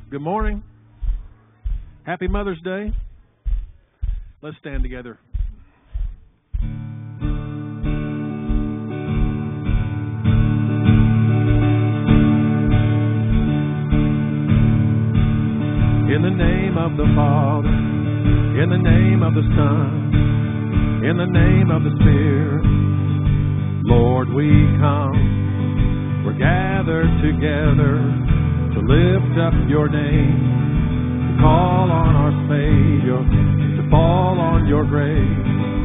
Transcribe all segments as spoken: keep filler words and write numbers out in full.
Good morning. Happy Mother's Day. Let's stand together. In the name of the Father, in the name of the Son, in the name of the Spirit, Lord, we come. We're gathered together to lift up your name, to call on our Savior, to fall on your grace.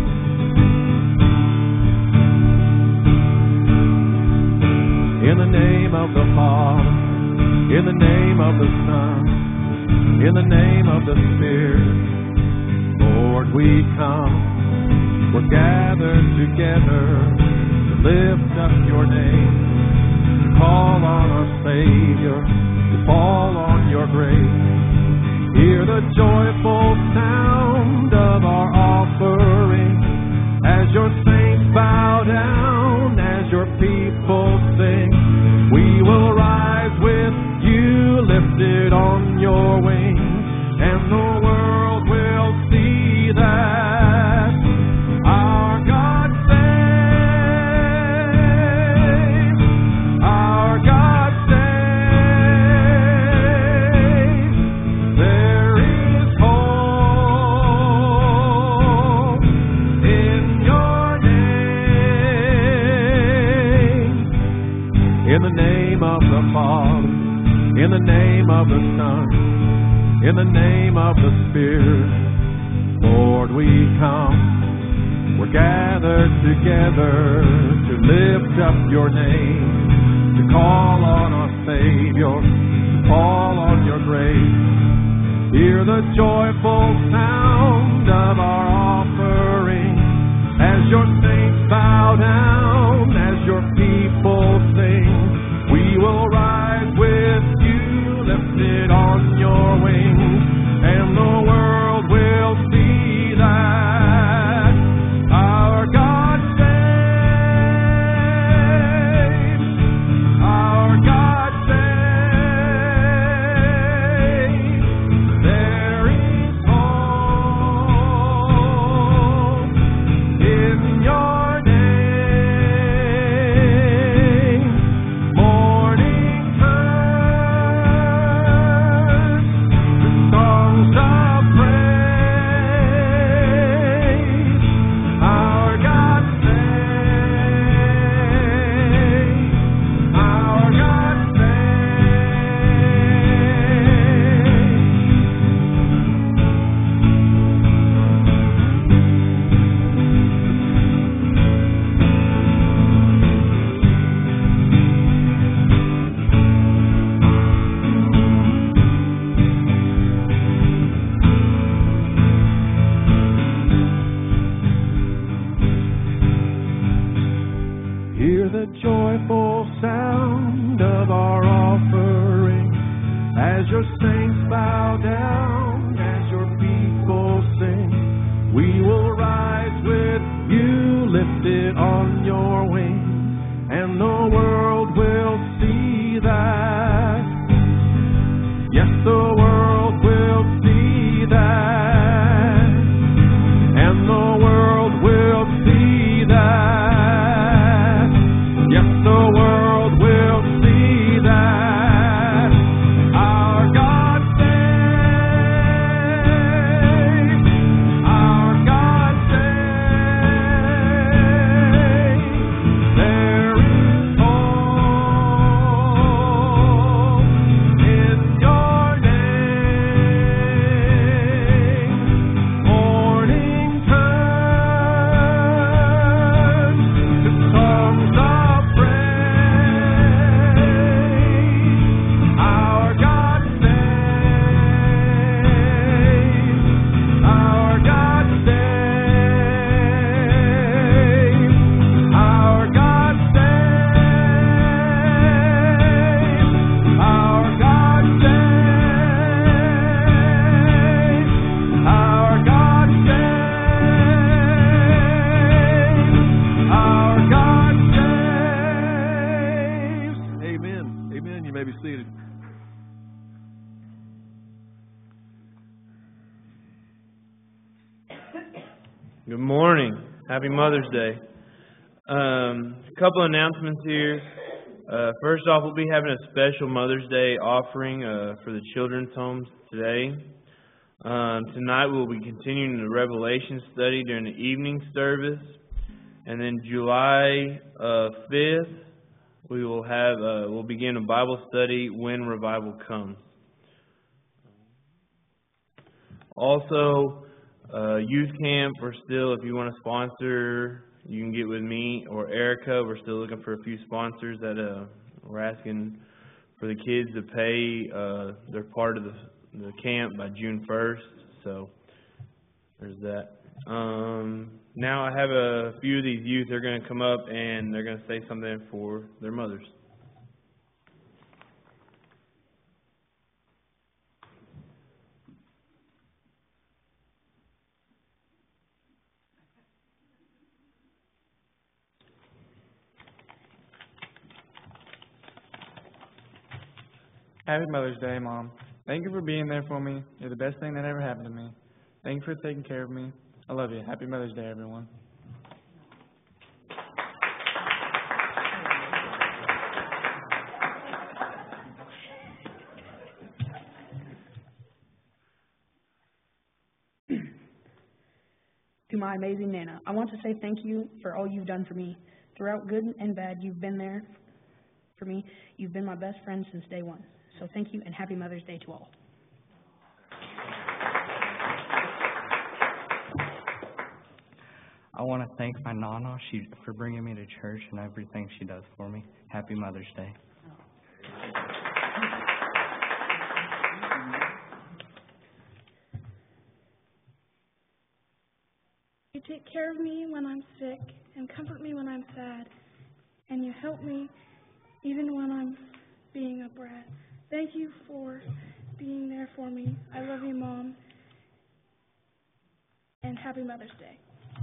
In the name of the Father, in the name of the Son, in the name of the Spirit, Lord, we come. We're gathered together to lift up your name, to call on our Savior, to fall on your grace. Hear the joyful sound of our offering as your saints bow down, as your people sing. We will rise with you lifted on your wings, and the world will see that our God saves, our God saves. There is hope in your name. In the name of the Father, in the name of the Son, in the name of the Spirit, Lord, we come. We're gathered together to lift up your name, to call on our Savior, to fall on your grace. Hear the joyful sound of our offering as your saints bow down, as your people sing. We will rise with you lifted on your wings, and the world will see that our God saves, our God saves. There is hope in your name. Morning turns to songs of praise. Our God saves, our God Hear the joyful sound of our offering as your saints bow down, as your people sing. We will rise with you lifted on your wings, and the world will see that. Yes, the world will see that, and the world will see that. Yes, the world will see that our God saves, our God saves. There is hope in your name. Good morning. Happy Mother's Day. Um, a couple announcements here. Uh, first off, we'll be having a special Mother's Day offering uh, for the children's homes today. Um, tonight we'll be continuing the Revelation study during the evening service. And then July uh, fifth, we will have uh, we'll begin a Bible study when revival comes. Also, uh, youth camp, we're still, if you want to sponsor, you can get with me or Erica. We're still looking for a few sponsors that uh, we're asking for the kids to pay uh, their part of the, the camp by June first. So there's that. Um, now I have a few of these youth. They're going to come up and they're going to say something for their mothers. Happy Mother's Day, Mom. Thank you for being there for me. You're the best thing that ever happened to me. Thank you for taking care of me. I love you. Happy Mother's Day, everyone. To my amazing Nana, I want to say thank you for all you've done for me. Throughout good and bad, you've been there for me. You've been my best friend since day one. So thank you and happy Mother's Day to all. I want to thank my Nana she, for bringing me to church and everything she does for me. Happy Mother's Day. You take care of me when I'm sick and comfort me when I'm sad, and you help me even when I'm being a brat. Thank you for being there for me. I love you, Mom, and happy Mother's Day.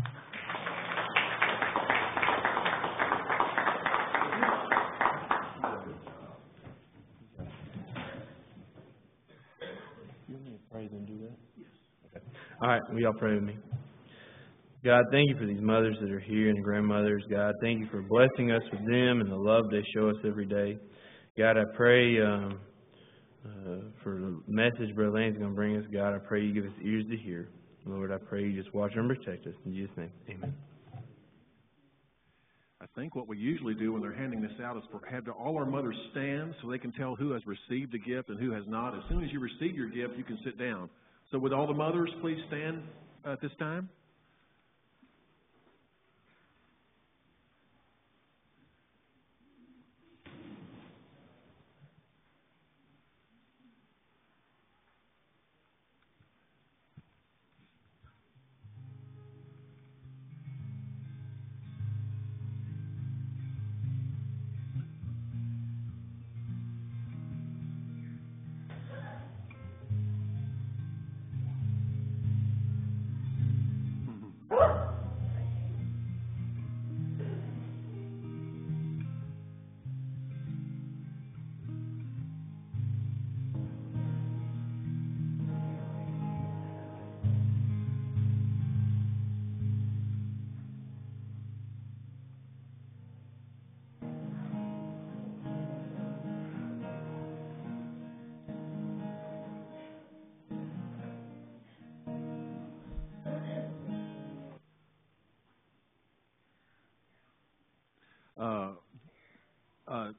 You want me to pray then do that? Yes. Okay. All right, will y'all pray with me? God, thank you for these mothers that are here and grandmothers. God, thank you for blessing us with them and the love they show us every day. God, I pray um, uh, for the message Brother Lane's going to bring us. God, I pray you give us ears to hear. Lord, I pray you just watch and protect us. In Jesus' name, amen. I think what we usually do when they're handing this out is for, have all our mothers stand so they can tell who has received a gift and who has not. As soon as you receive your gift, you can sit down. So would all the mothers please stand at this time? Uh, uh,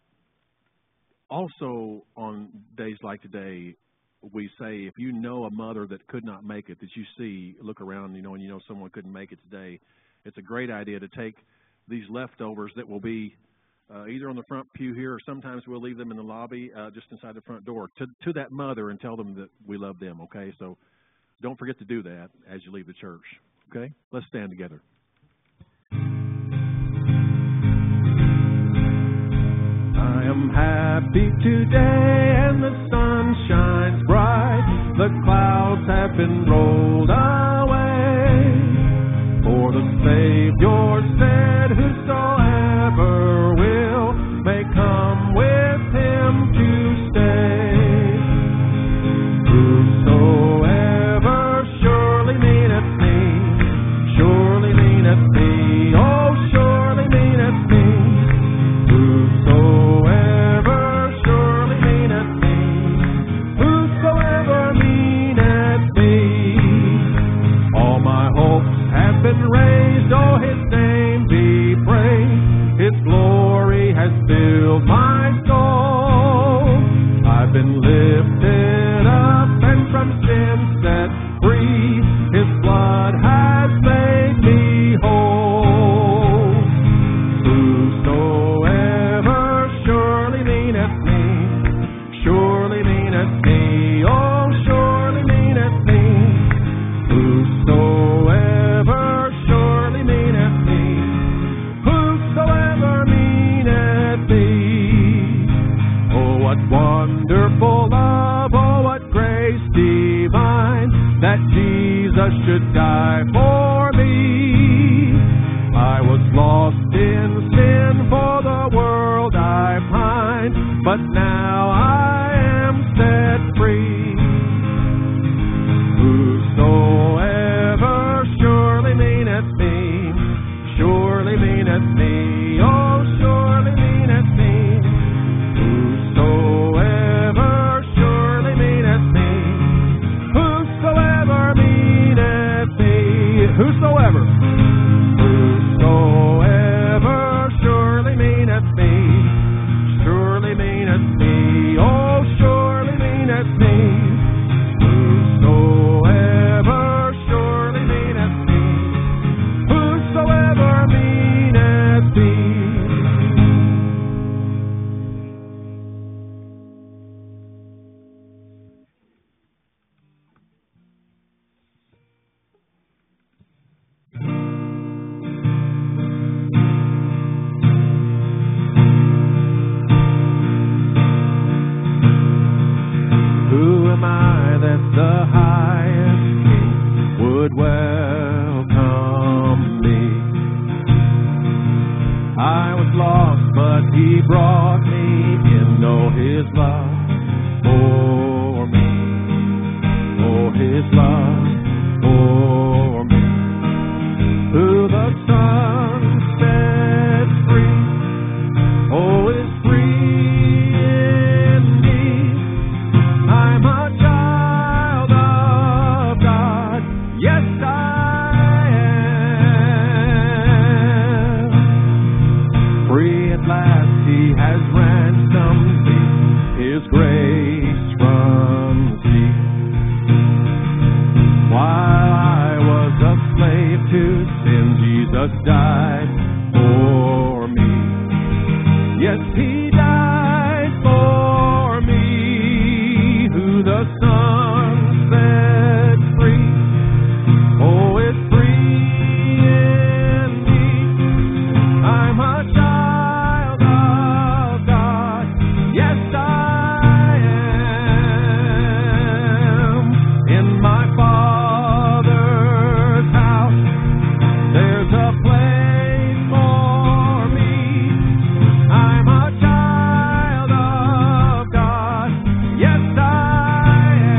also, on days like today, we say if you know a mother that could not make it, that you see, look around, you know, and you know someone couldn't make it today, it's a great idea to take these leftovers that will be uh, either on the front pew here, or sometimes we'll leave them in the lobby uh, just inside the front door, to, to that mother and tell them that we love them, okay? So don't forget to do that as you leave the church, okay? Let's stand together. I am happy today and the sun shines bright. The clouds have been rolled away. For the Savior said, whosoever will may come with him to stay. Whosoever surely meaneth me lifted up and from sin set free. His blood has made me whole. Whosoever surely meaneth me, surely meaneth me, oh, surely meaneth me. Whosoever surely meaneth me, whosoever meaneth me. Oh, what wonderful love, oh, what grace divine, that Jesus should die for me. I was lost in sin, for the world I pined, but now I am set free. Whosoever surely meaneth me, surely meaneth me, oh, surely meaneth me. Whosoever surely meaneth me, whosoever meaneth me, whosoever, whosoever surely meaneth me, surely meaneth me, oh, surely meaneth me. Whosoever surely meaneth me, whosoever meaneth me. Who am I that the highest King would welcome me? I was lost, but He brought me in. Oh, His love for me. Oh, His love for me. Who the Son sets free, oh, is free indeed. I'm a child of God, yes I am. Free at last He has ransomed me, His grace runs deep. While I was a slave to sin, Jesus died for me. Yes, He died for me. Who the Son sets free, oh, is free indeed. I'm a child of God, yes I am. In my Father's house there's a place for me. I'm a child of God, yes I am.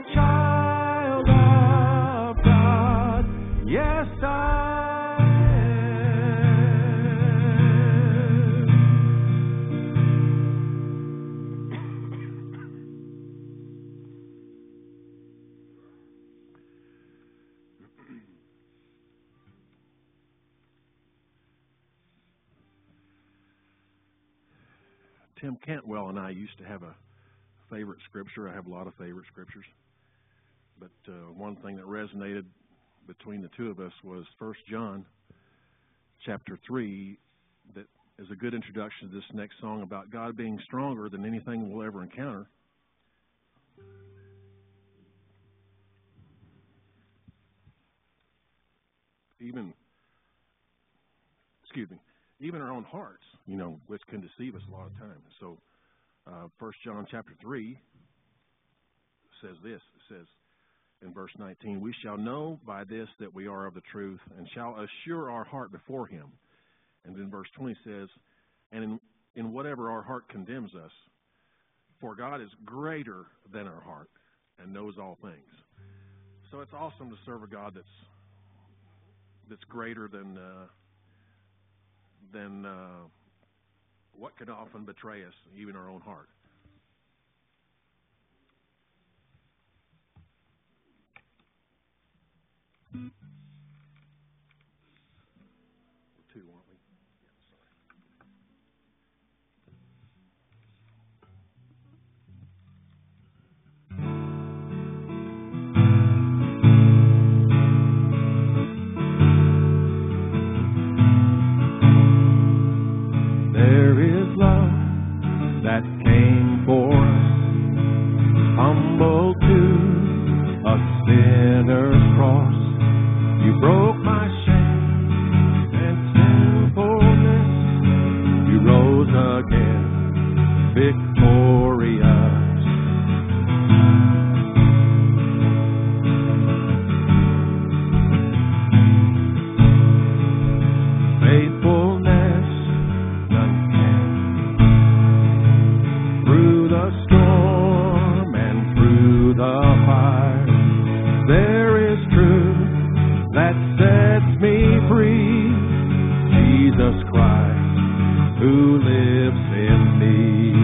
child of God. Yes, I Tim Cantwell and I used to have a favorite scripture. I have a lot of favorite scriptures. But uh, one thing that resonated between the two of us was First John chapter three, that is a good introduction to this next song about God being stronger than anything we'll ever encounter. Even, excuse me, even our own hearts, you know, which can deceive us a lot of times. So, uh, First John chapter three says this. It says in verse nineteen, "We shall know by this that we are of the truth, and shall assure our heart before Him." And then verse twenty says, "And in, in whatever our heart condemns us, for God is greater than our heart and knows all things." So it's awesome to serve a God that's that's greater than uh, than uh, what can often betray us, even our own heart. Two, aren't we? There is love that came for us, humble to a sinner's cross. You broke my shame and sinfulness. You rose again, victorious. Faithfulness none can. Through the storm and through the fire, there is truth that sets me free. Jesus Christ, who lives in me.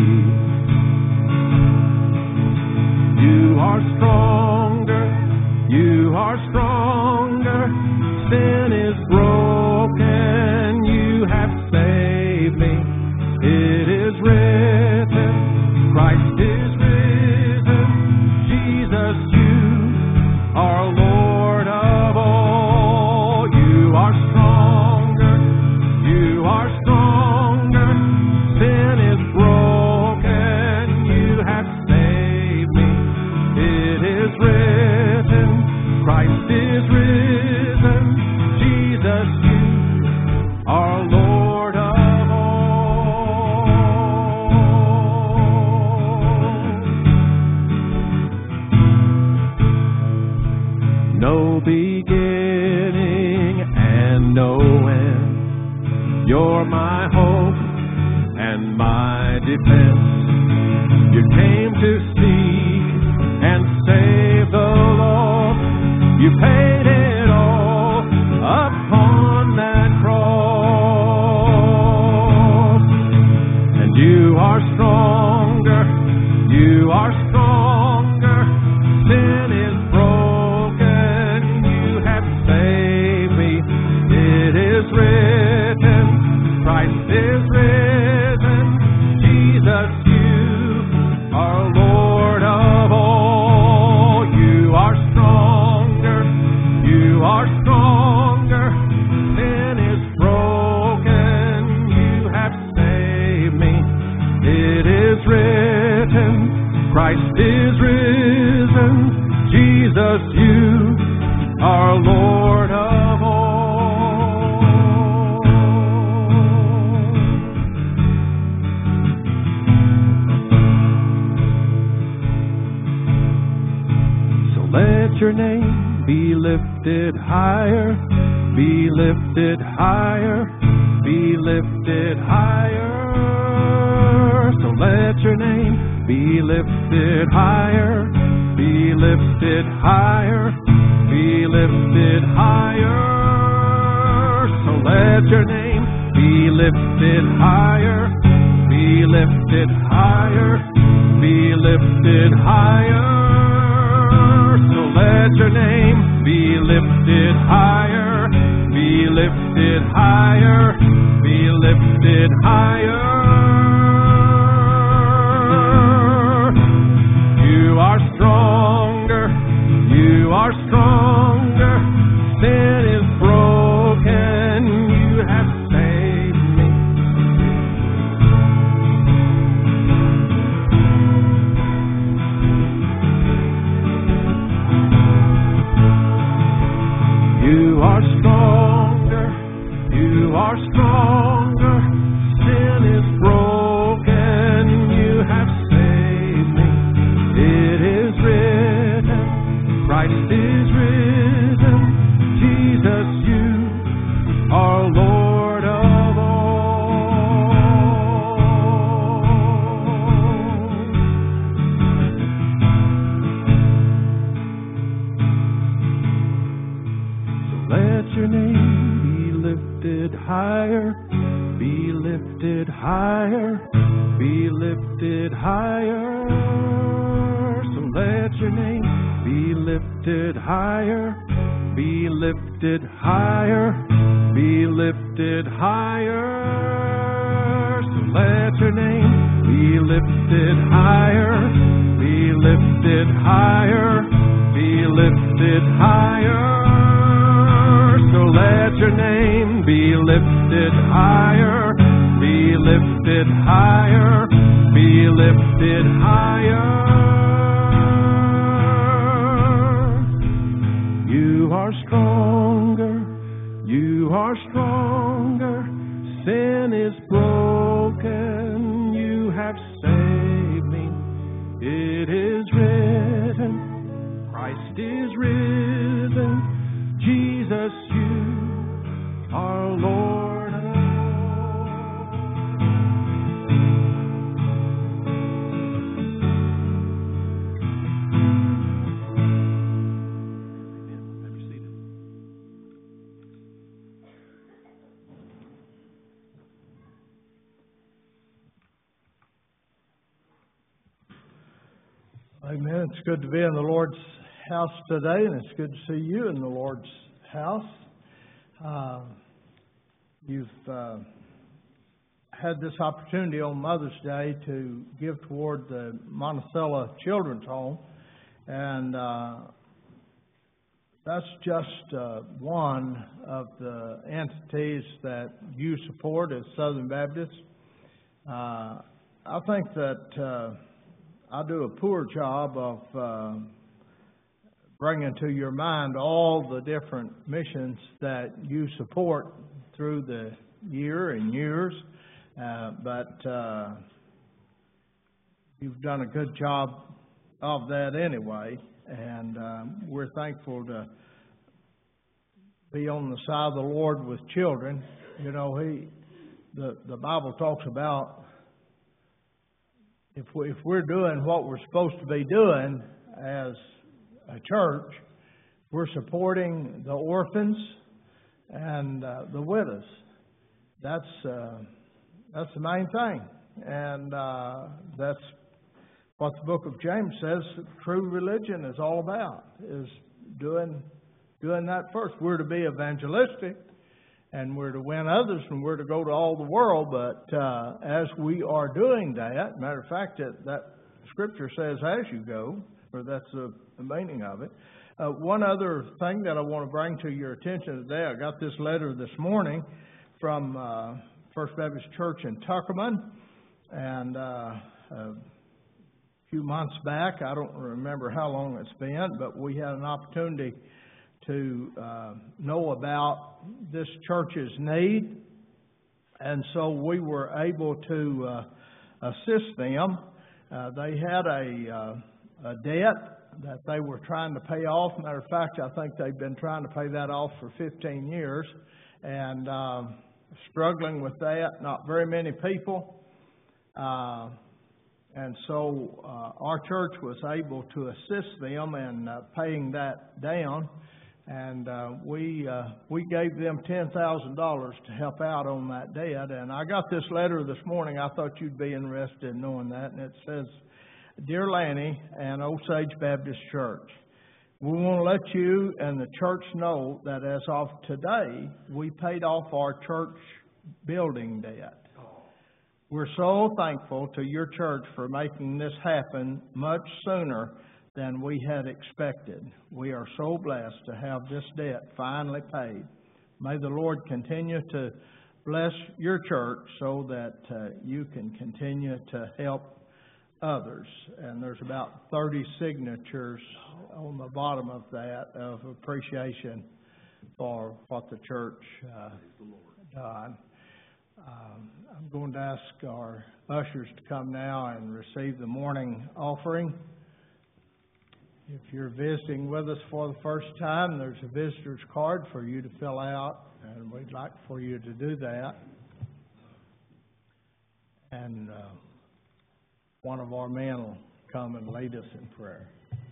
You are stronger, you are stronger. Sin is broken, you have saved me. It is written, Christ is risen. Jesus, you are Lord of all. You are stronger, you are stronger. Sin is broken, you have saved me. It is written, Christ is risen. Jesus, you are Lord of all. No beginning and no end. You're my hope and my defense. You came to seek and save the lost. You paid it all upon that cross. And you are stronger, you are stronger. Sin is broken, you have saved me. It is written, Christ is risen. Jesus, you are Lord of all. You are stronger, you are stronger. Sin is broken, you have saved me. It is written, Christ is risen. Jesus, you are Lord of all. So let your name be lifted higher, be lifted higher, be lifted higher. So let your name be lifted higher, be lifted higher, be lifted higher. So let your name be lifted higher, be lifted higher, be lifted higher. So let your name be lifted higher, be lifted higher, be lifted higher. You are stronger, you are stronger. Sin is broken, you have saved me. You are stronger, you are stronger. Sin is broken, you have saved me. It is written, Christ is risen, Jesus, you are Lord of all. So let your name be lifted higher, be lifted higher, be lifted higher. So let your name be lifted higher, be lifted higher, be lifted higher. So let your name be lifted higher, be lifted higher, be lifted higher. So let your name be lifted higher, be lifted higher, be lifted higher. You are stronger, you are stronger. Sin is broken, you have saved me. It is written, Christ is risen, Jesus, you are Lord of Amen. It's good to be in the Lord's house today, and it's good to see you in the Lord's house. Uh, you've uh, had this opportunity on Mother's Day to give toward the Monticello Children's Home, and uh, that's just uh, one of the entities that you support as Southern Baptists. Uh, I think that uh, I do a poor job of uh, bringing to your mind all the different missions that you support through the year and years, uh, but uh, you've done a good job of that anyway, and uh, we're thankful to be on the side of the Lord with children. You know, he the the Bible talks about if we, if we're doing what we're supposed to be doing as a church, we're supporting the orphans and uh, the widows. That's uh, that's the main thing, and uh, that's what the book of James says. True religion is all about, is doing doing that first. We're to be evangelistic, and we're to win others, and we're to go to all the world. But uh, as we are doing that, matter of fact, that, that scripture says, "As you go," or that's the, the meaning of it. Uh, one other thing that I want to bring to your attention today, I got this letter this morning from uh, First Baptist Church in Tuckerman, and uh, a few months back, I don't remember how long it's been, but we had an opportunity to uh, know about this church's need, and so we were able to uh, assist them. Uh, they had a, uh, a debt that they were trying to pay off. Matter of fact, I think they've been trying to pay that off for fifteen years, and um, struggling with that. Not very many people uh, And so uh, our church was able to assist them in uh, paying that down. And uh, we uh, we gave them ten thousand dollars to help out on that debt. And I got this letter this morning. I thought you'd be interested in knowing that. And it says, Dear Lanny and Osage Baptist Church, we want to let you and the church know that as of today, we paid off our church building debt. We're so thankful to your church for making this happen much sooner than we had expected. We are so blessed to have this debt finally paid. May the Lord continue to bless your church so that uh, you can continue to help others. And there's about thirty signatures on the bottom of that of appreciation for what the church uh, done. Um, I'm going to ask our ushers to come now and receive the morning offering. If you're visiting with us for the first time, there's a visitor's card for you to fill out, and we'd like for you to do that. And uh, one of our men will come and lead us in prayer.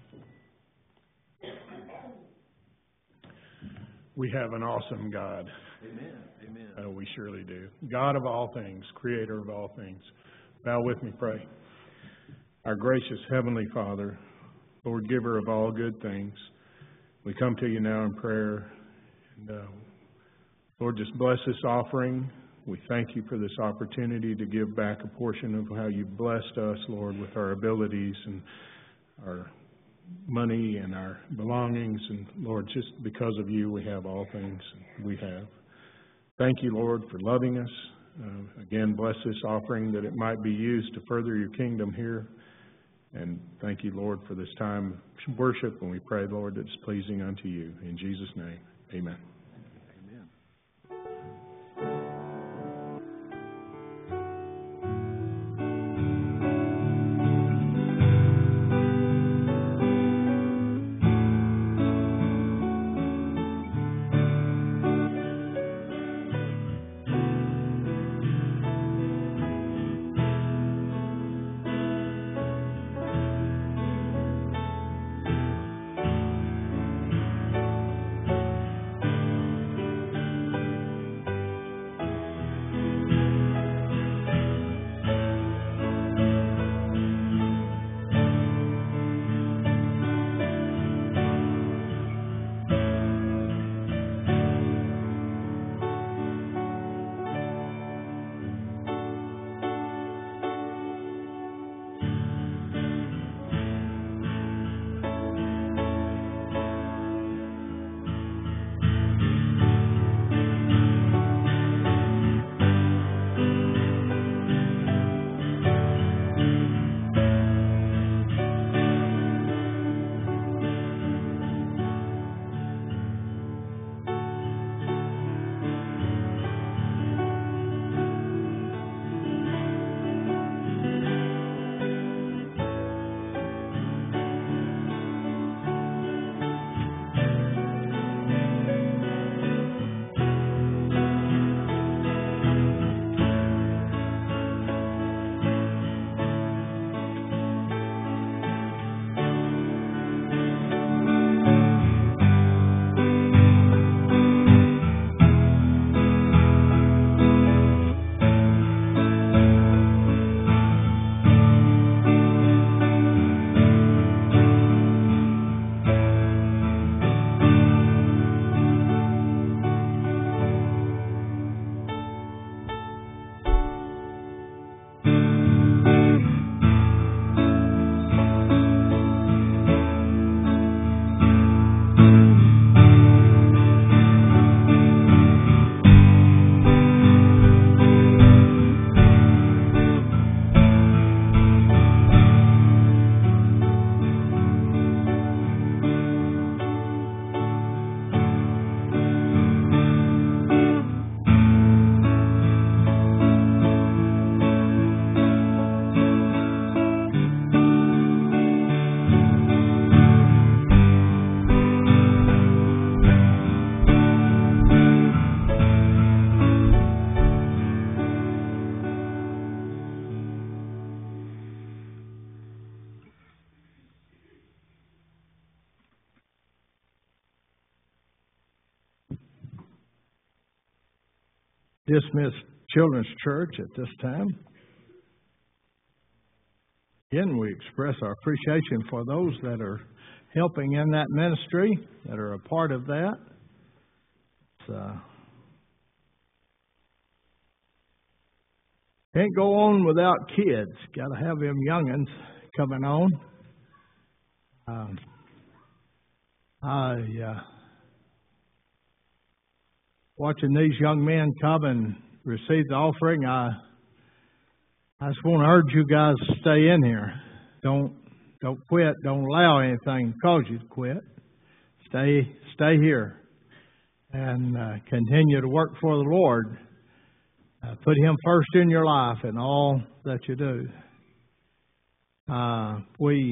We have an awesome God. Amen. Amen. Uh, we surely do. God of all things, creator of all things. Bow with me, pray. Our gracious Heavenly Father, Lord, giver of all good things, we come to you now in prayer. And, uh, Lord, just bless this offering. We thank you for this opportunity to give back a portion of how you've blessed us, Lord, with our abilities and our money and our belongings. And, Lord, just because of you, we have all things we have. Thank you, Lord, for loving us. Uh, again, bless this offering that it might be used to further your kingdom here. And thank you, Lord, for this time of worship. And we pray, Lord, that it's pleasing unto you. In Jesus' name, amen. dismiss Children's Church at this time. Again, we express our appreciation for those that are helping in that ministry, that are a part of that. It's, uh, can't go on without kids. Got to have them young'uns coming on. Um, I uh, watching these young men come and receive the offering. I I just want to urge you guys to stay in here. Don't don't quit. Don't allow anything to cause you to quit. Stay stay here and uh, continue to work for the Lord. Uh, put Him first in your life in all that you do. Uh, we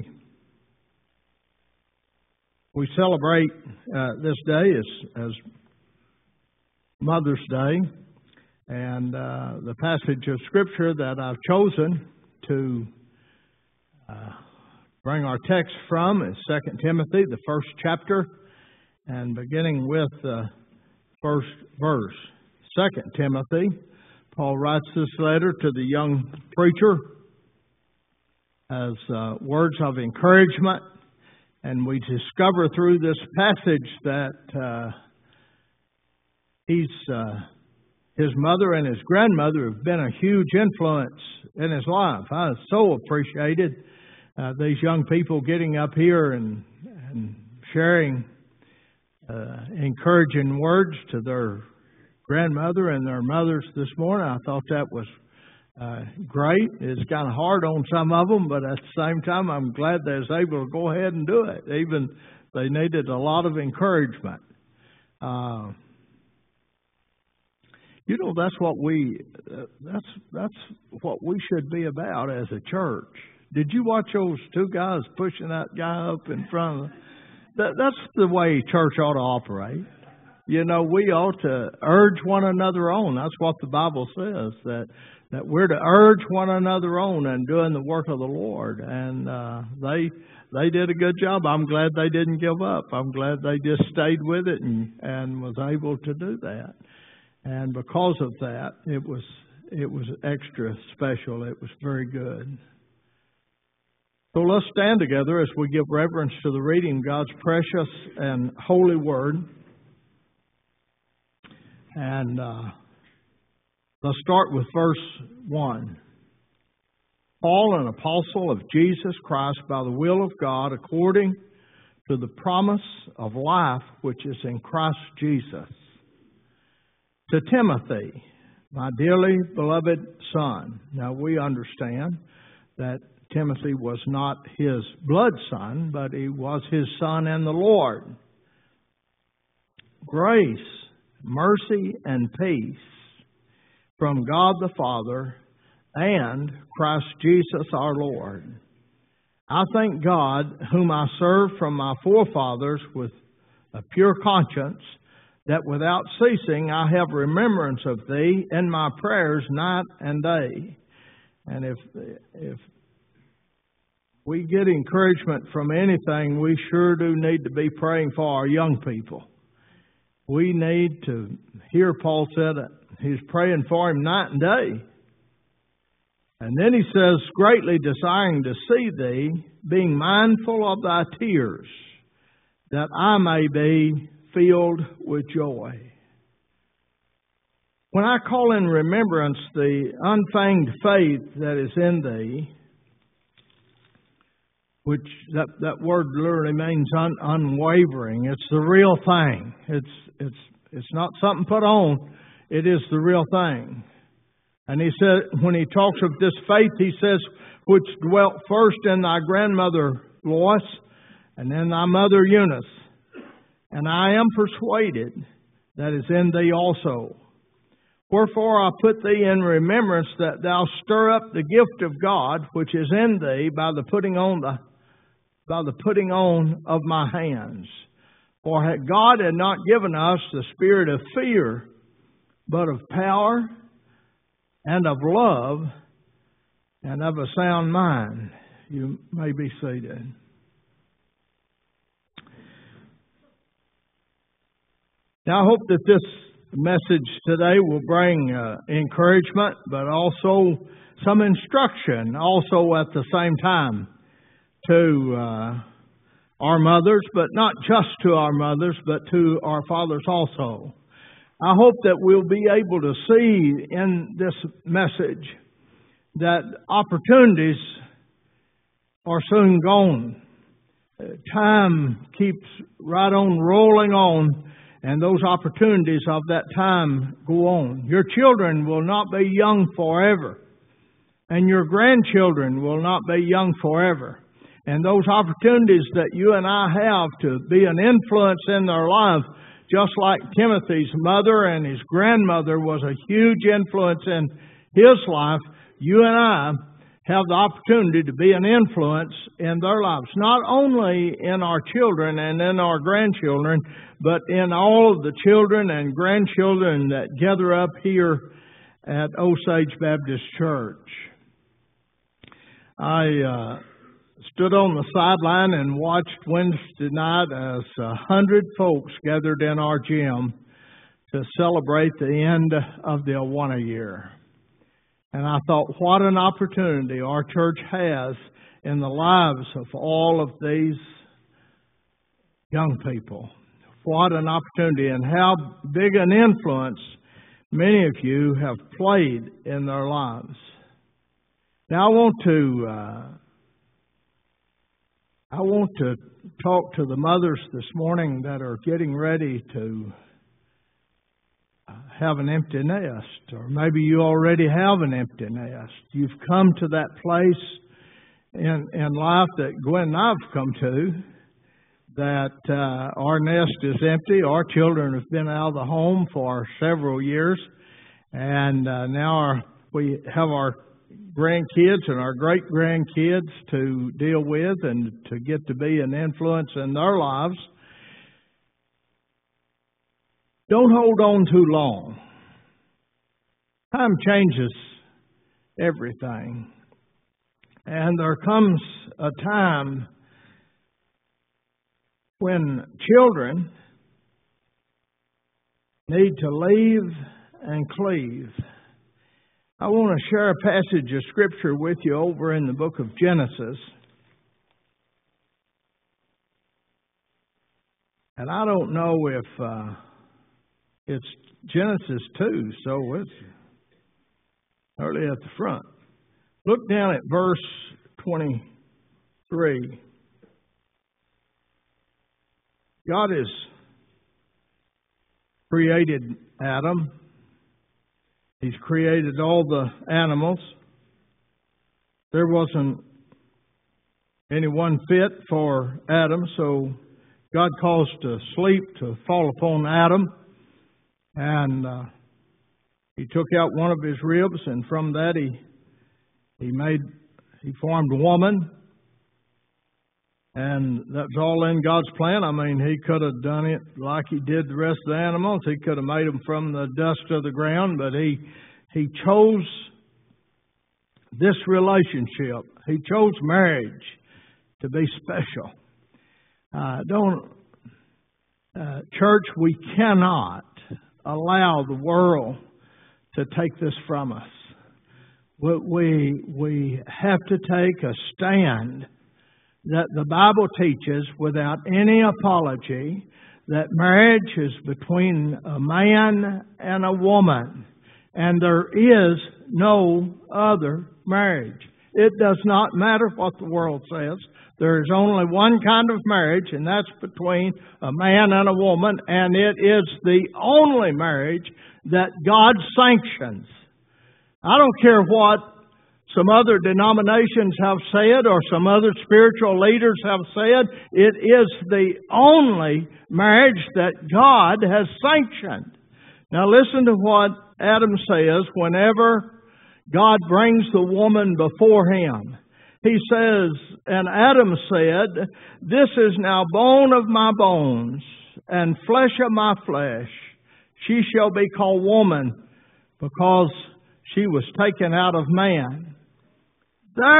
we celebrate uh, this day as as Mother's Day, and uh, the passage of Scripture that I've chosen to uh, bring our text from is Second Timothy, the first chapter, and beginning with the first verse. Second Timothy. Paul writes this letter to the young preacher as uh, words of encouragement, and we discover through this passage that uh, he's uh, his mother and his grandmother have been a huge influence in his life. I so appreciated uh, these young people getting up here and, and sharing uh, encouraging words to their grandmother and their mothers this morning. I thought that was uh, great. It's kind of hard on some of them, but at the same time, I'm glad they was able to go ahead and do it. Even they needed a lot of encouragement. Uh, you know, that's what we uh, that's that's what we should be about as a church. Did you watch those two guys pushing that guy up in front of them? That, that's the way church ought to operate. You know, we ought to urge one another on. That's what the Bible says, that that we're to urge one another on and doing the work of the Lord. And uh, they they did a good job. I'm glad they didn't give up. I'm glad they just stayed with it and, and was able to do that. And because of that, it was it was extra special. It was very good. So let's stand together as we give reverence to the reading of God's precious and holy Word. And uh, let's start with verse one. Paul, an apostle of Jesus Christ by the will of God, according to the promise of life which is in Christ Jesus. To Timothy, my dearly beloved son. Now we understand that Timothy was not his blood son, but he was his son in the Lord. Grace, mercy, and peace from God the Father and Christ Jesus our Lord. I thank God, whom I serve from my forefathers with a pure conscience, that without ceasing I have remembrance of thee in my prayers night and day. And if if we get encouragement from anything, we sure do need to be praying for our young people. We need to hear Paul said that he's praying for him night and day. And then he says, greatly desiring to see thee, being mindful of thy tears, that I may be filled with joy. When I call in remembrance the unfeigned faith that is in thee, which that, that word literally means un, unwavering. It's the real thing. It's it's it's not something put on. It is the real thing. And he said, when he talks of this faith, he says, which dwelt first in thy grandmother Lois, and then thy mother Eunice. And I am persuaded that is in thee also. Wherefore I put thee in remembrance that thou stir up the gift of God which is in thee by the putting on the by the putting on of my hands. For God had not given us the spirit of fear, but of power and of love and of a sound mind. You may be seated. Now I hope that this message today will bring uh, encouragement, but also some instruction also at the same time to uh, our mothers, but not just to our mothers, but to our fathers also. I hope that we'll be able to see in this message that opportunities are soon gone. Time keeps right on rolling on, and those opportunities of that time go on. Your children will not be young forever, and your grandchildren will not be young forever. And those opportunities that you and I have to be an influence in their life, just like Timothy's mother and his grandmother was a huge influence in his life, you and I have the opportunity to be an influence in their lives, not only in our children and in our grandchildren, but in all of the children and grandchildren that gather up here at Osage Baptist Church. I uh, stood on the sideline and watched Wednesday night as a hundred folks gathered in our gym to celebrate the end of the Awana year. And I thought, what an opportunity our church has in the lives of all of these young people. What an opportunity, and how big an influence many of you have played in their lives. Now I want to uh, I want to talk to the mothers this morning that are getting ready to have an empty nest, or maybe you already have an empty nest. You've come to that place in, in life that Gwen and I've come to, that uh, our nest is empty. Our children have been out of the home for several years, and uh, now our, we have our grandkids and our great-grandkids to deal with and to get to be an influence in their lives. Don't hold on too long. Time changes everything. And there comes a time when children need to leave and cleave. I want to share a passage of Scripture with you over in the book of Genesis. And I don't know if uh, it's Genesis two, so it's early at the front. Look down at verse twenty-three. God has created Adam. He's created all the animals. There wasn't anyone fit for Adam, so God caused a sleep to fall upon Adam. And uh, he took out one of his ribs, and from that he he made he formed a woman. And that's all in God's plan. I mean, He could have done it like He did the rest of the animals. He could have made them from the dust of the ground, but He He chose this relationship. He chose marriage to be special. Uh, don't, uh, church, we cannot allow the world to take this from us. We, we have to take a stand that the Bible teaches without any apology, that marriage is between a man and a woman, and there is no other marriage. It does not matter what the world says. There is only one kind of marriage, and that's between a man and a woman, and it is the only marriage that God sanctions. I don't care what some other denominations have said or some other spiritual leaders have said. It is the only marriage that God has sanctioned. Now listen to what Adam says whenever God brings the woman before him. He says, and Adam said, "This is now bone of my bones and flesh of my flesh. She shall be called woman because she was taken out of man.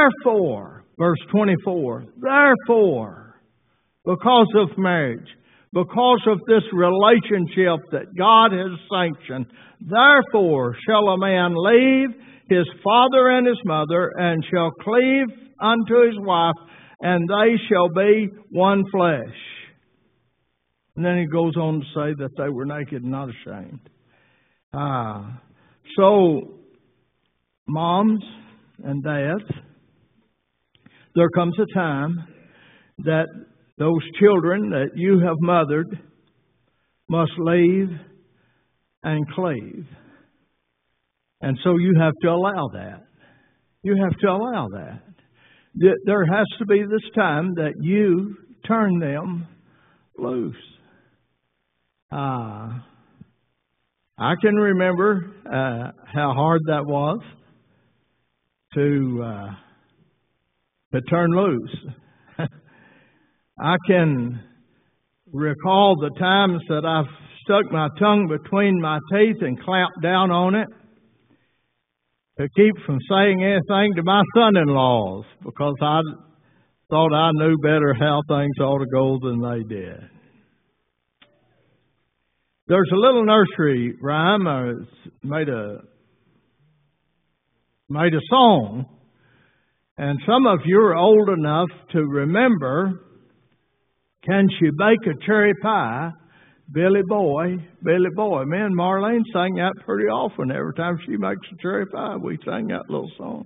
Therefore," verse twenty-four, "therefore, because of marriage, because of this relationship that God has sanctioned. Therefore shall a man leave his father and his mother, and shall cleave unto his wife, and they shall be one flesh. And then he goes on to say that they were naked and not ashamed. Ah, so, moms and dads, there comes a time that those children that you have mothered must leave and cleave. And so you have to allow that. You have to allow that. There has to be this time that you turn them loose. Uh, I can remember uh, how hard that was to uh, to turn loose. I can recall the times that I've stuck my tongue between my teeth and clamped down on it to keep from saying anything to my son-in-laws, because I thought I knew better how things ought to go than they did. There's a little nursery rhyme uh, made a made a song, and some of you are old enough to remember, "Can she bake a cherry pie? Billy boy, Billy boy." Me and Marlene sang that pretty often. Every time she makes a cherry pie, we sang that little song.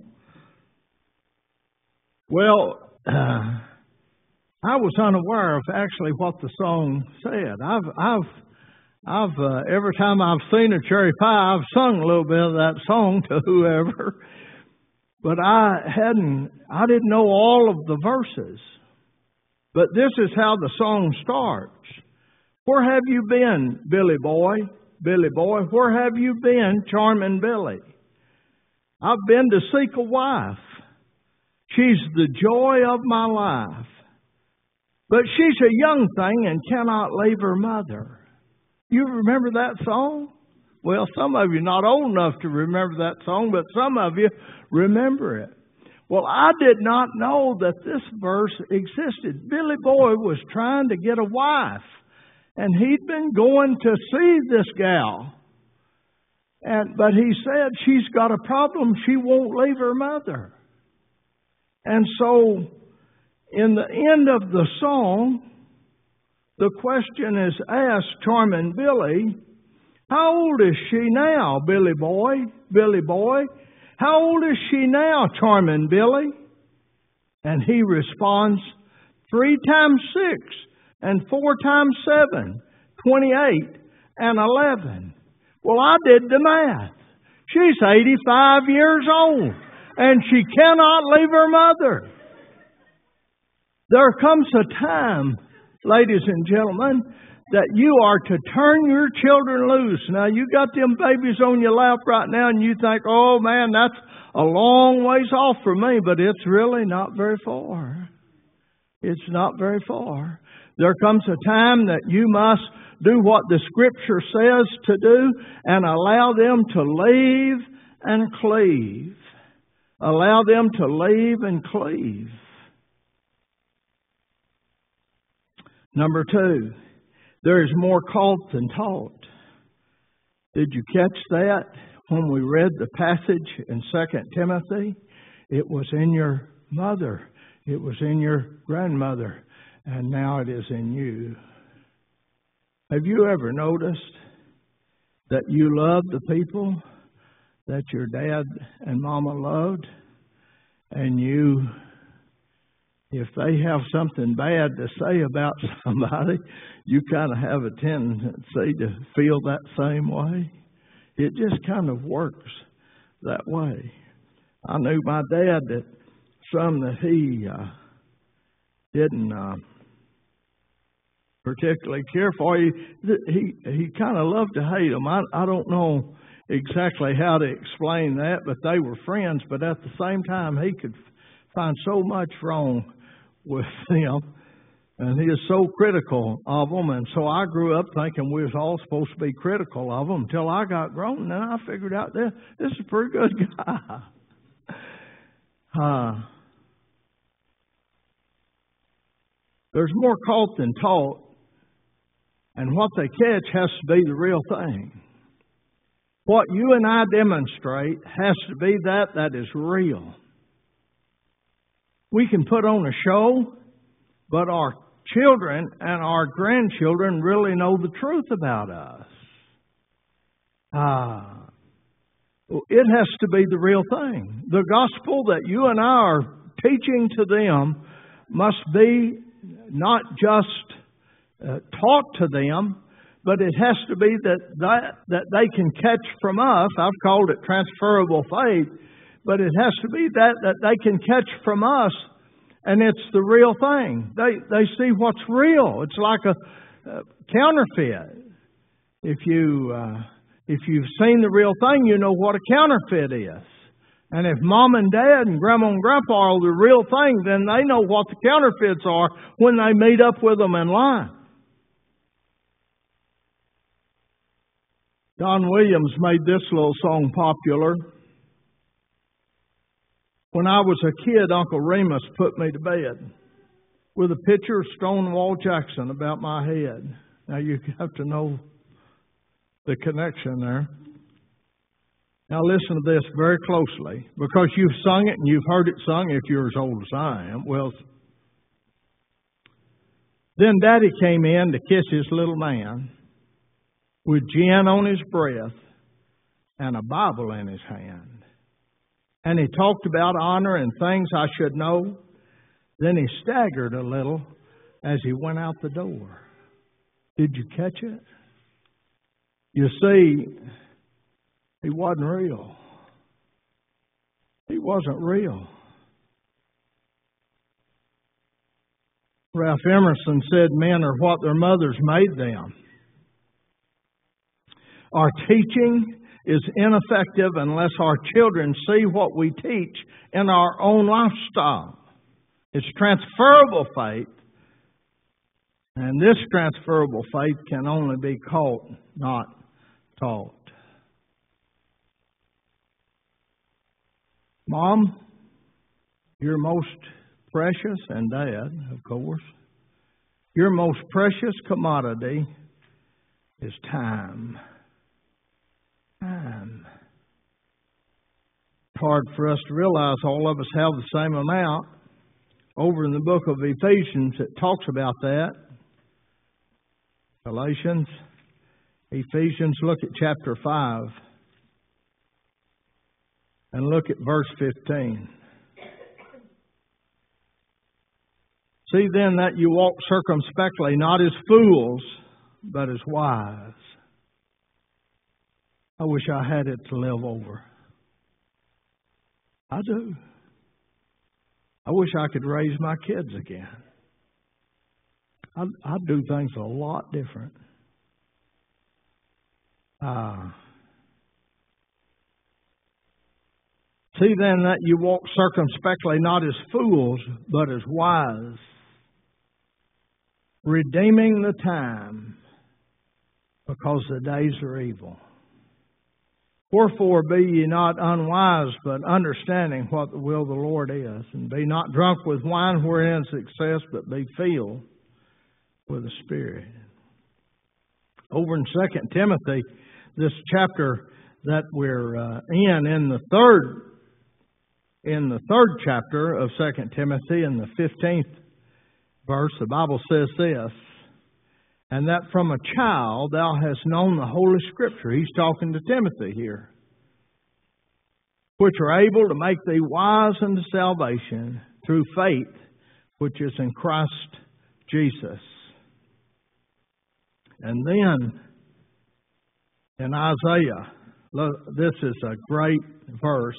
Well, uh, I was unaware of actually what the song said. I've, I've, I've uh, every time I've seen a cherry pie, I've sung a little bit of that song to whoever, but I hadn't, I didn't know all of the verses. But this is how the song starts. "Where have you been, Billy boy, Billy boy? Where have you been, charming Billy? I've been to seek a wife. She's the joy of my life. But she's a young thing and cannot leave her mother." You remember that song? Well, some of you are not old enough to remember that song, but some of you remember it. Well, I did not know that this verse existed. Billy boy was trying to get a wife. And he'd been going to see this gal. And but he said she's got a problem. She won't leave her mother. And so in the end of the song, the question is asked, charming Billy, "How old is she now, Billy boy, Billy boy? How old is she now, charming Billy?" And he responds, "Three times six. And four times seven, twenty-eight, and eleven. Well, I did the math. She's eighty-five years old, and she cannot leave her mother. There comes a time, ladies and gentlemen, that you are to turn your children loose. Now, you got them babies on your lap right now, and you think, "Oh, man, that's a long ways off for me," but it's really not very far. It's not very far. There comes a time that you must do what the Scripture says to do and allow them to leave and cleave. Allow them to leave and cleave. Number two, there is more caught than taught. Did you catch that when we read the passage in Second Timothy? It was in your mother. It was in your grandmother. And now it is in you. Have you ever noticed that you love the people that your dad and mama loved? And you, if they have something bad to say about somebody, you kind of have a tendency to feel that same way. It just kind of works that way. I knew my dad that some that he uh, didn't uh, particularly care for. He he, he kind of loved to hate them. I, I don't know exactly how to explain that, but they were friends. But at the same time, he could find so much wrong with them, and he is so critical of them. And so I grew up thinking we was all supposed to be critical of them until I got grown, and then I figured out this, this is a pretty good guy. Uh, there's more caught than taught. And what they catch has to be the real thing. What you and I demonstrate has to be that that is real. We can put on a show, but our children and our grandchildren really know the truth about us. Ah, it has to be the real thing. The gospel that you and I are teaching to them must be not just uh, taught to them, but it has to be that, that that they can catch from us. I've called it transferable faith, but it has to be that that they can catch from us, and it's the real thing. They they see what's real. It's like a, a counterfeit. If you uh, if you've seen the real thing, you know what a counterfeit is. And if mom and dad and grandma and grandpa are the real thing, then they know what the counterfeits are when they meet up with them in line. Don Williams made this little song popular. When I was a kid, Uncle Remus put me to bed with a picture of Stonewall Jackson about my head. Now you have to know the connection there. Now listen to this very closely, because you've sung it and you've heard it sung if you're as old as I am. Well, then Daddy came in to kiss his little man with gin on his breath and a Bible in his hand. And he talked about honor and things I should know. Then he staggered a little as he went out the door. Did you catch it? You see, he wasn't real. He wasn't real. Ralph Emerson said men are what their mothers made them. Our teaching is ineffective unless our children see what we teach in our own lifestyle. It's transferable faith, and this transferable faith can only be caught, not taught. Mom, your most precious, and Dad, of course, your most precious commodity is time. Time. It's hard for us to realize all of us have the same amount. Over in the book of Ephesians, it talks about that. Galatians, Ephesians, look at chapter five. And look at verse fifteen. See then that you walk circumspectly, not as fools, but as wise. I wish I had it to live over. I do. I wish I could raise my kids again. I'd, I'd do things a lot different. Ah. Uh, See then that you walk circumspectly, not as fools, but as wise, redeeming the time, because the days are evil. Wherefore be ye not unwise, but understanding what the will of the Lord is. And be not drunk with wine wherein is excess, but be filled with the Spirit. Over in Second Timothy, this chapter that we're uh, in, in the third In the third chapter of Second Timothy, in the fifteenth verse, the Bible says this, and that from a child thou hast known the Holy Scripture. He's talking to Timothy here, which are able to make thee wise unto salvation through faith, which is in Christ Jesus. And then in Isaiah, look, this is a great verse.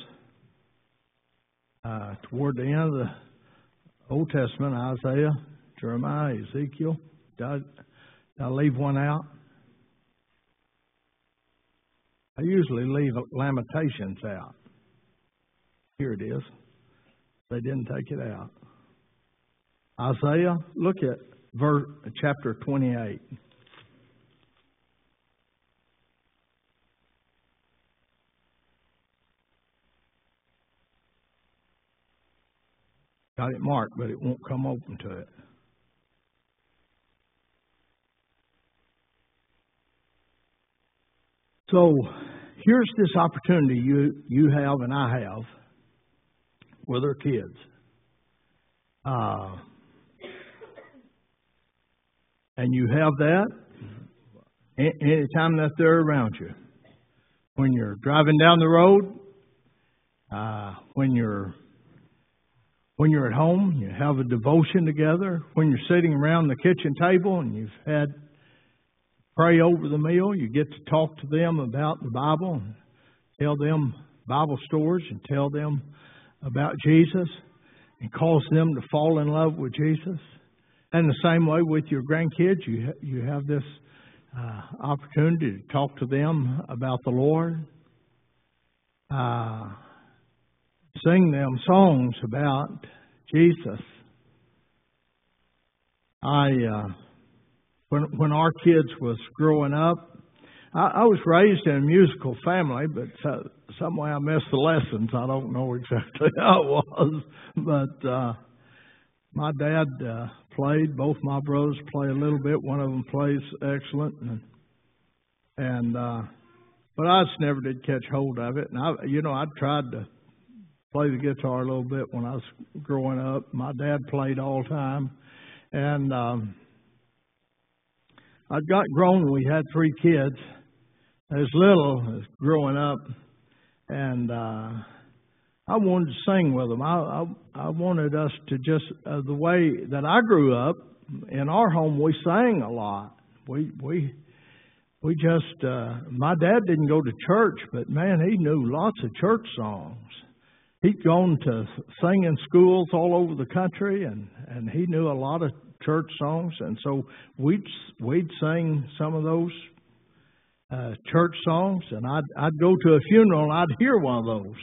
Uh, toward the end of the Old Testament, Isaiah, Jeremiah, Ezekiel. Did I, did I leave one out? I usually leave Lamentations out. Here it is. They didn't take it out. Isaiah, look at verse, chapter twenty-eight. Got it marked, but it won't come open to it. So here's this opportunity you, you have and I have with our kids. Uh, and you have that anytime that they're around you. When you're driving down the road, uh, when you're when you're at home, you have a devotion together. When you're sitting around the kitchen table and you've had pray over the meal, you get to talk to them about the Bible and tell them Bible stories and tell them about Jesus and cause them to fall in love with Jesus. And the same way with your grandkids, you ha- you have this uh, opportunity to talk to them about the Lord. Uh, sing them songs about Jesus. I uh, when when our kids was growing up, I, I was raised in a musical family, but so, some way I missed the lessons. I don't know exactly how it was, but uh, my dad uh, played. Both my brothers play a little bit. One of them plays excellent, and and uh, but I just never did catch hold of it. And I, you know, I tried to play the guitar a little bit when I was growing up. My dad played all the time, and um, I got grown. We had three kids. As little as growing up, and uh, I wanted to sing with them. I I, I wanted us to just uh, the way that I grew up in our home. We sang a lot. We we we just uh, my dad didn't go to church, but man, he knew lots of church songs. He'd gone to singing schools all over the country, and, and he knew a lot of church songs, and so we'd we'd sing some of those Uh, church songs, and I'd, I'd go to a funeral and I'd hear one of those.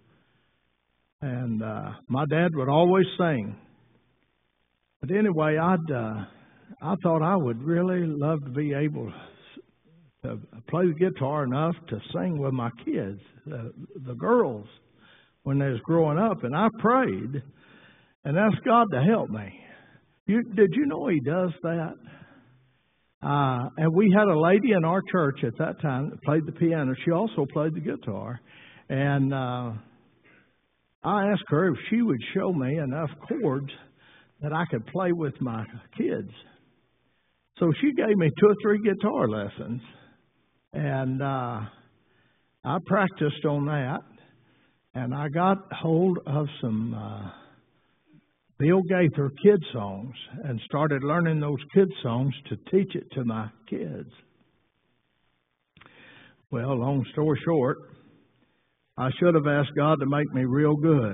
And uh, my dad would always sing. But anyway, I'd uh, I thought I would really love to be able to play the guitar enough to sing with my kids, the, the girls, when they was growing up. And I prayed and asked God to help me. You, did you know He does that? Uh, and we had a lady in our church at that time that played the piano. She also played the guitar. And uh, I asked her if she would show me enough chords that I could play with my kids. So she gave me two or three guitar lessons. And uh, I practiced on that. And I got hold of some Uh, Bill Gaither kid songs and started learning those kid songs to teach it to my kids. Well, long story short, I should have asked God to make me real good.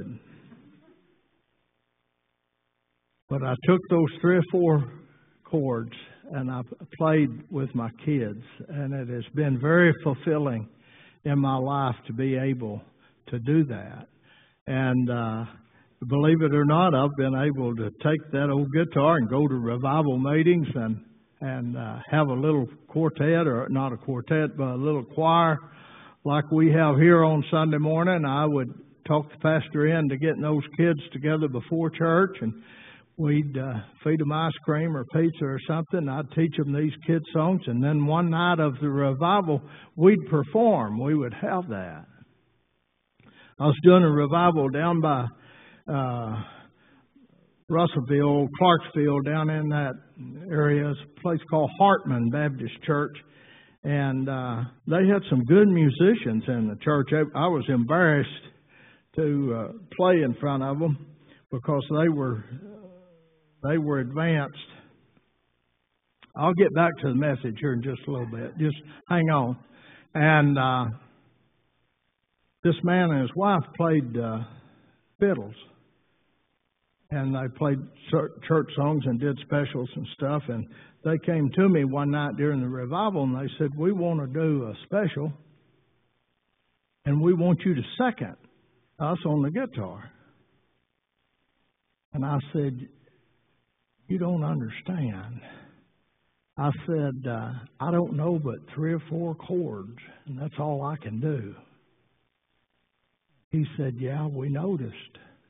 But I took those three or four chords and I played with my kids, and it has been very fulfilling in my life to be able to do that. And uh believe it or not, I've been able to take that old guitar and go to revival meetings and and uh, have a little quartet, or not a quartet, but a little choir like we have here on Sunday morning. I would talk the pastor into getting those kids together before church, and we'd uh, feed them ice cream or pizza or something. I'd teach them these kid songs, and then one night of the revival, we'd perform. We would have that. I was doing a revival down by Uh, Russellville, Clarksville, down in that area. It's a place called Hartman Baptist Church. And uh, they had some good musicians in the church. I, I was embarrassed to uh, play in front of them because they were they were advanced. I'll get back to the message here in just a little bit. Just hang on. And uh, this man and his wife played uh, fiddles. And they played church songs and did specials and stuff. And they came to me one night during the revival and they said, "We want to do a special and we want you to second us on the guitar." And I said, "You don't understand." I said, uh, "I don't know but three or four chords, and that's all I can do." He said, "Yeah, we noticed."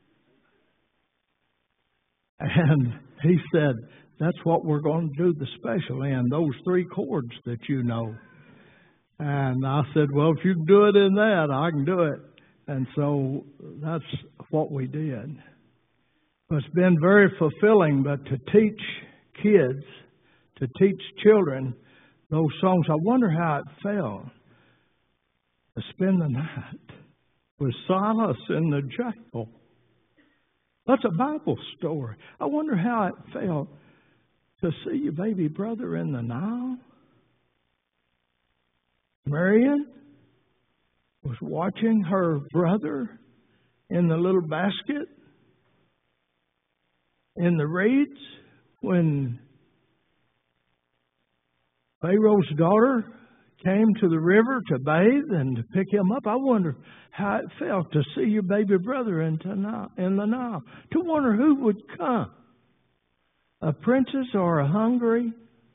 And he said, "That's what we're going to do the special in, those three chords that you know." And I said, well, if you can do it in that, I can do it. And so that's what we did. It's been very fulfilling, but to teach kids, to teach children those songs, I wonder how it felt to spend the night with Silas in the jail. That's a Bible story. I wonder how it felt to see your baby brother in the Nile. Marion was watching her brother in the little basket in the reeds when Pharaoh's daughter came to the river to bathe and to pick him up. I wonder how it felt to see your baby brother in the Nile. To wonder who would come, a princess or a hungry.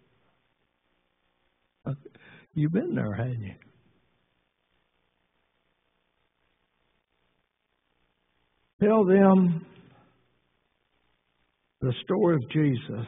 You've been there, haven't you? Tell them the story of Jesus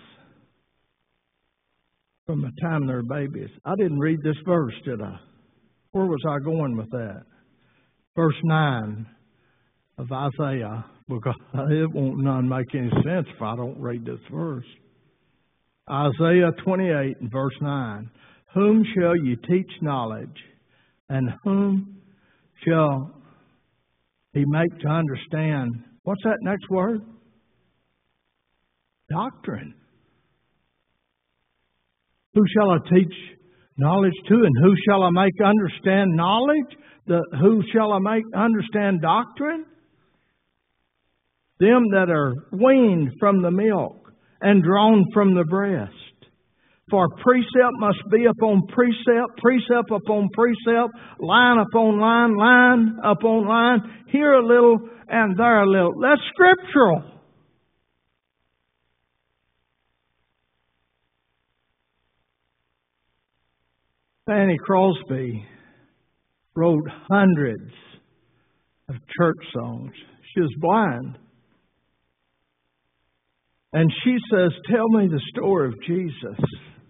from the time they're babies. I didn't read this verse, did I? Where was I going with that? Verse nine of Isaiah, because it won't none make any sense if I don't read this verse. Isaiah twenty-eight and verse nine. Whom shall you teach knowledge, and whom shall he make to understand? What's that next word? Doctrine. Who shall I teach knowledge to, and who shall I make understand knowledge? The, who shall I make understand doctrine? Them that are weaned from the milk and drawn from the breast. For precept must be upon precept, precept upon precept, line upon line, line upon line, here a little and there a little. That's scriptural. Fanny Crosby wrote hundreds of church songs. She was blind. And she says, tell me the story of Jesus.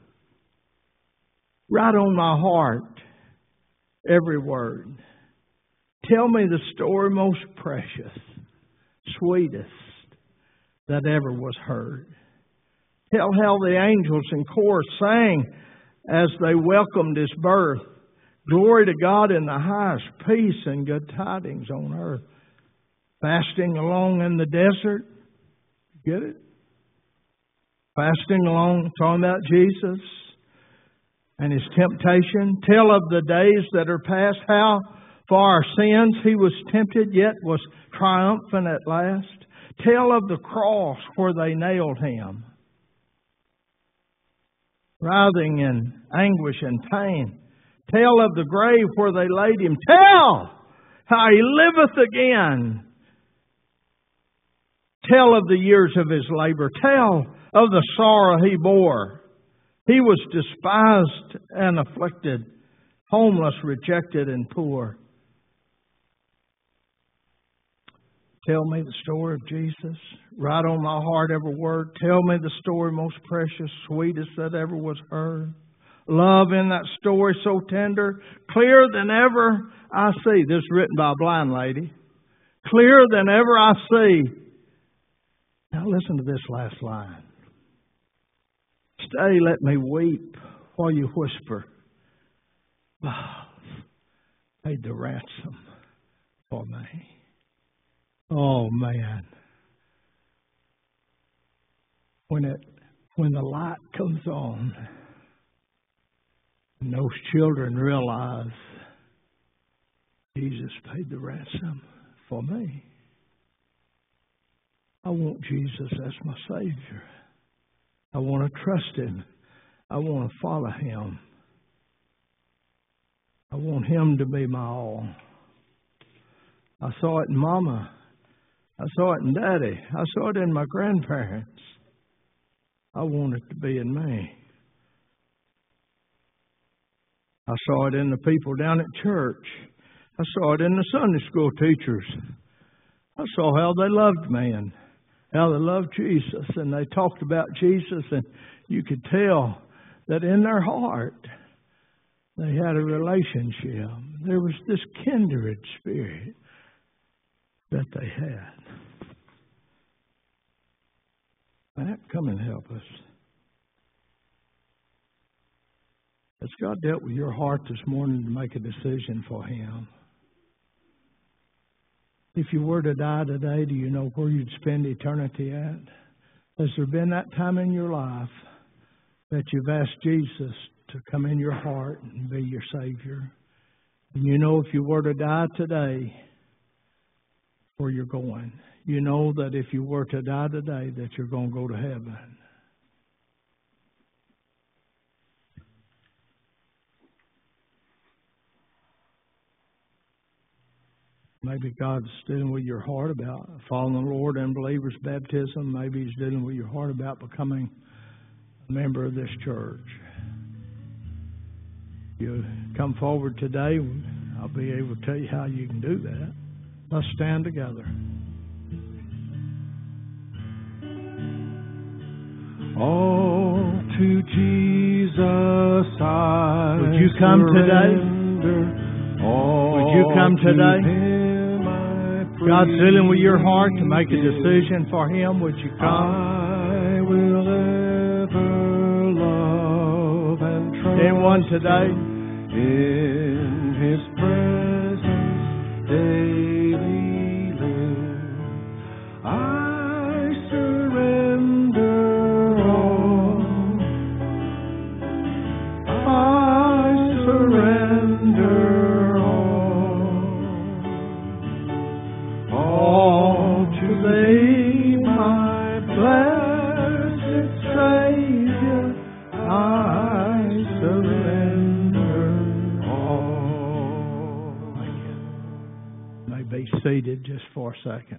Right on my heart, every word. Tell me the story most precious, sweetest that ever was heard. Tell how the angels in chorus sang as they welcomed His birth. Glory to God in the highest, peace and good tidings on earth. Fasting along in the desert. Get it? Fasting along, talking about Jesus and His temptation. Tell of the days that are past, how for our sins He was tempted, yet was triumphant at last. Tell of the cross where they nailed Him, writhing in anguish and pain. Tell of the grave where they laid Him. Tell how He liveth again. Tell of the years of His labor. Tell of the sorrow He bore. He was despised and afflicted, homeless, rejected, and poor. Tell me the story of Jesus. Write on my heart every word. Tell me the story most precious, sweetest that ever was heard. Love in that story so tender, clearer than ever I see. This is written by a blind lady. Clearer than ever I see. Now listen to this last line. Stay, let me weep while you whisper. Love paid the ransom for me. Oh man. When it when the light comes on and those children realize Jesus paid the ransom for me. I want Jesus as my Savior. I want to trust Him. I want to follow Him. I want Him to be my all. I saw it in Mama. I saw it in Daddy. I saw it in my grandparents. I want it to be in me. I saw it in the people down at church. I saw it in the Sunday school teachers. I saw how they loved me and how they loved Jesus. And they talked about Jesus, and you could tell that in their heart They had a relationship. There was this kindred spirit that they had. Matt, come and help us. Has God dealt with your heart this morning to make a decision for Him? If you were to die today, do you know where you'd spend eternity at? Has there been that time in your life that you've asked Jesus to come in your heart and be your Savior? And you know if you were to die today, where you're going. You know that if you were to die today, that you're going to go to heaven. Maybe God's dealing with your heart about following the Lord and believers' baptism. Maybe He's dealing with your heart about becoming a member of this church. You come forward today, I'll be able to tell you how you can do that. Let's stand together. All to Jesus I Would you come today? Would you come today? God's dealing with your heart to make a decision for Him. Would you come? I will ever love and trust Anyone today? In His presence daily live. I surrender all. I surrender all. All to Thee, my blessed Savior, I surrender all. You may be seated just for a second.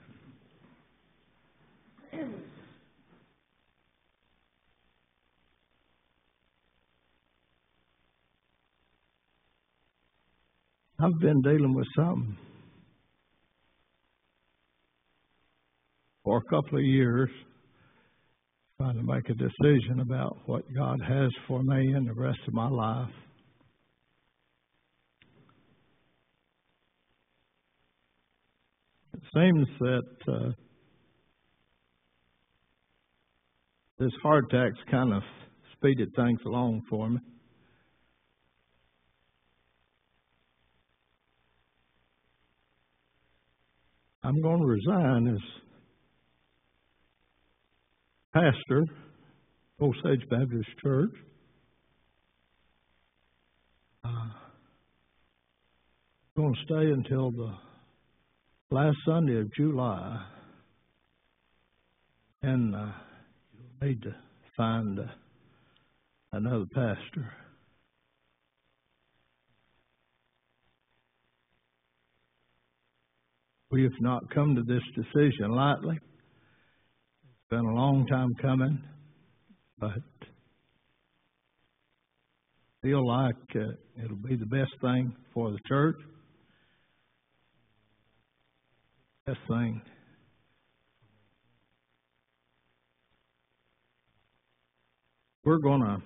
I've been dealing with something for a couple of years, trying to make a decision about what God has for me and the rest of my life. It seems that uh, this heart attack's kind of speeded things along for me. I'm going to resign as pastor, Osage Baptist Church. Uh, I'm going to stay until the last Sunday of July, and uh, you'll need to find uh, another pastor. We have not come to this decision lightly. It's been a long time coming, but I feel like uh, it'll be the best thing for the church. Best thing. We're gonna.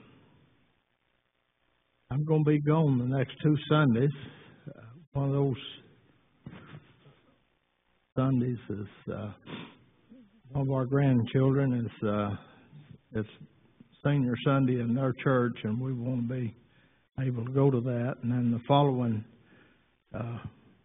I'm gonna be gone the next two Sundays. Uh, one of those Sundays is uh, one of our grandchildren is uh, it's Senior Sunday in their church, and we want to be able to go to that. And then the following uh,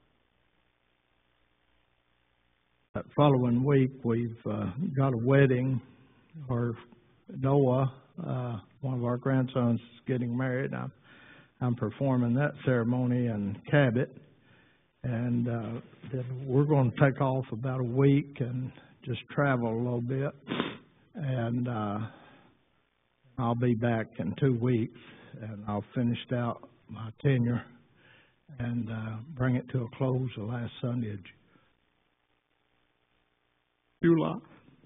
that following week, we've uh, got a wedding. Our Noah, uh, one of our grandsons, is getting married. I'm I'm performing that ceremony in Cabot. And uh, then we're going to take off about a week and just travel a little bit. And uh, I'll be back in two weeks, and I'll finish out my tenure and uh, bring it to a close the last Sunday of July.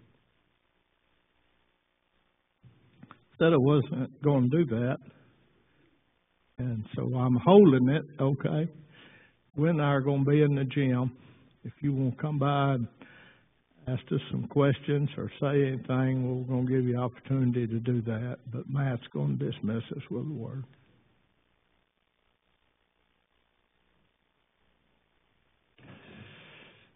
Said I wasn't going to do that, and so I'm holding it, okay? We and I are going to be in the gym. If you want to come by and ask us some questions or say anything, we're going to give you the opportunity to do that. But Matt's going to dismiss us with a word.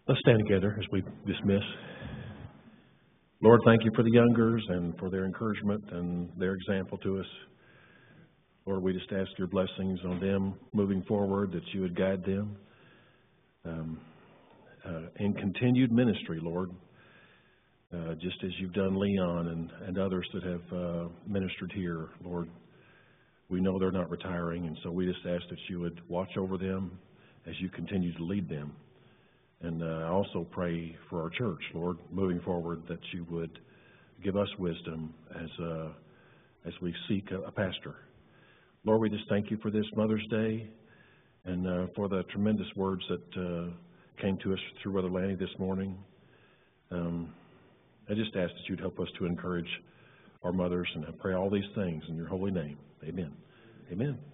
Let's stand together as we dismiss. Lord, thank you for the youngers and for their encouragement and their example to us. Lord, we just ask your blessings on them moving forward, that you would guide them um, uh, in continued ministry, Lord, uh, just as you've done Leon and, and others that have uh, ministered here, Lord. We know they're not retiring, and so we just ask that you would watch over them as you continue to lead them. And uh, I also pray for our church, Lord, moving forward, that you would give us wisdom as uh, as we seek a, a pastor. Lord, we just thank you for this Mother's Day and uh, for the tremendous words that uh, came to us through Brother Lanny this morning. Um, I just ask that you'd help us to encourage our mothers, and I pray all these things in your holy name. Amen. Amen.